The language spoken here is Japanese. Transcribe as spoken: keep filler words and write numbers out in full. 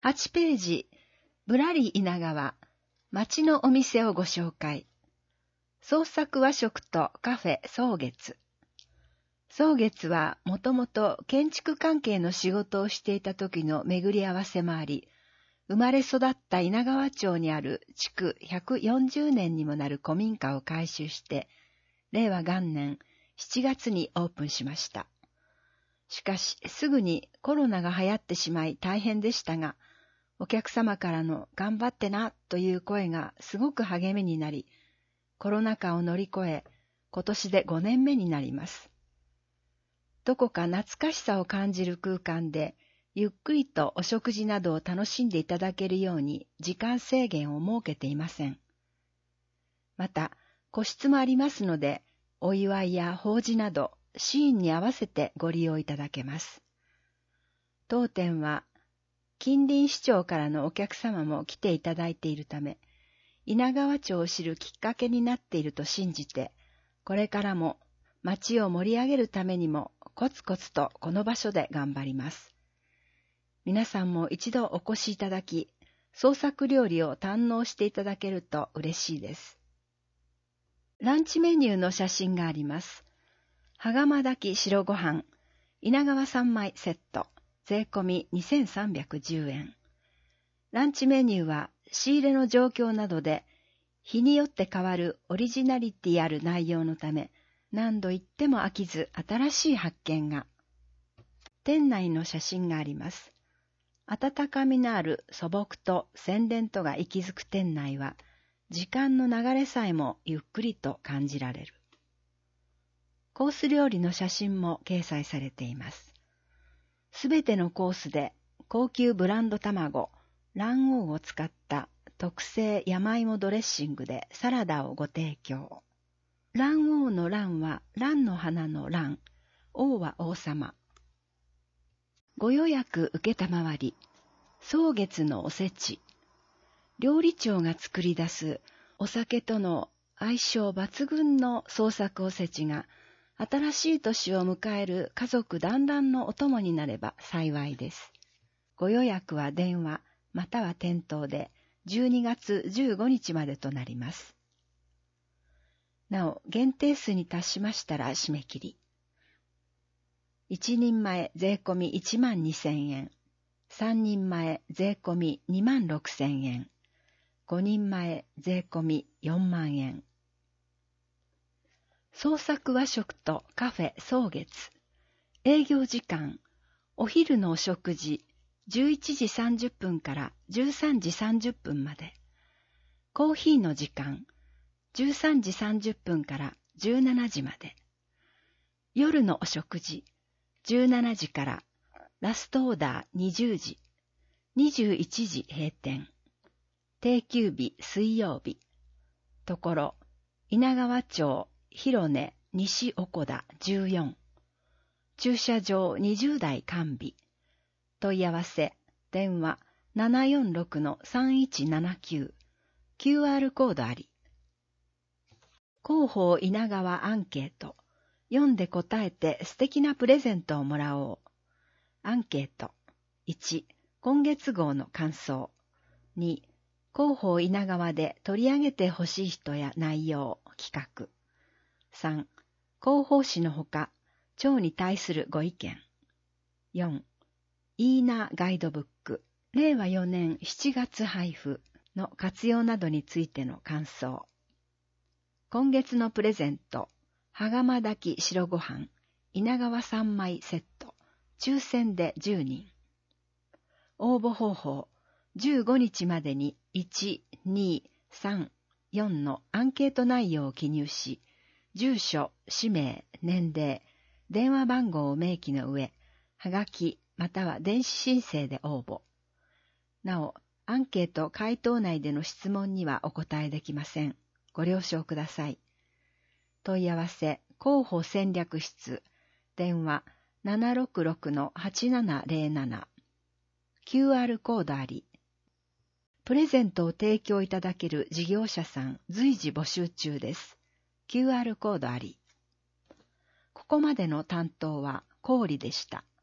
はちページ、ぶらり稲川、町のお店をご紹介。創作和食とカフェ草月。草月はもともと建築関係の仕事をしていた時の巡り合わせもあり、生まれ育った稲川町にある築ひゃくよんじゅうねんにもなる古民家を改修して、令和元年しちがつにオープンしました。しかし、すぐにコロナが流行ってしまい大変でしたが、お客様からの頑張ってなという声がすごく励みになり、コロナ禍を乗り越え、今年でごねんめになります。どこか懐かしさを感じる空間で、ゆっくりとお食事などを楽しんでいただけるように時間制限を設けていません。また、個室もありますので、お祝いや法事など、シーンに合わせてご利用いただけます。当店は、近隣市町からのお客様も来ていただいているため、稲川町を知るきっかけになっていると信じて、これからも町を盛り上げるためにもコツコツとこの場所で頑張ります。皆さんも一度お越しいただき、創作料理を堪能していただけると嬉しいです。ランチメニューの写真があります。羽釜炊き白ご飯、稲川さんまいセット、税込みにせんさんびゃくじゅうえん。ランチメニューは仕入れの状況などで日によって変わるオリジナリティある内容のため、何度行っても飽きず新しい発見が。店内の写真があります。温かみのある素朴と洗練とが息づく店内は、時間の流れさえもゆっくりと感じられる。コース料理の写真も掲載されています。すべてのコースで高級ブランド卵、卵黄を使った特製山芋ドレッシングでサラダをご提供。卵黄の卵は蘭の花の蘭、王は王様。ご予約受けたまわり、草月のおせち。料理長が作り出すお酒との相性抜群の創作おせちが、新しい年を迎える家族団らんのお供になれば幸いです。ご予約は電話または店頭でじゅうにがつじゅうごにちまでとなります。なお、限定数に達しましたら締め切り。一人前税込みいちまんにせんえん、三人前税込みにまんろくせんえん、五人前税込みよんまんえん。創作和食とカフェ草月。営業時間、お昼のお食事、じゅういちじさんじゅっぷんからじゅうさんじさんじゅっぷんまで。コーヒーの時間、じゅうさんじさんじゅっぷんからじゅうしちじまで。夜のお食事、じゅうしちじからラストオーダーにじゅうじ、にじゅういちじ閉店。定休日水曜日。ところ、稲川町広根西奥田じゅうよん。駐車場にじゅうだい完備。問い合わせ、電話 ななよんろくのさんいちななきゅう。キューアール コードあり。広報稲川アンケート。読んで答えて素敵なプレゼントをもらおう。アンケート。いち、今月号の感想。に、広報稲川で取り上げてほしい人や内容、企画。さん、広報誌のほか、町に対するご意見。よん、いいなガイドブック、れいわよねんしちがつ配布の活用などについての感想。今月のプレゼント、羽釜炊き白ご飯、稲川さんまいセット、抽選でじゅうにん。応募方法、じゅうごにちまでにいち、に、さん、よんのアンケート内容を記入し、住所、氏名、年齢、電話番号を明記の上、はがきまたは電子申請で応募。なお、アンケート回答内での質問にはお答えできません。ご了承ください。問い合わせ、広報戦略室、電話 ななろくろくのはちななぜろなな。キューアール コードあり。プレゼントを提供いただける事業者さん随時募集中です。キューアール コードあり。ここまでの担当はコーリでした。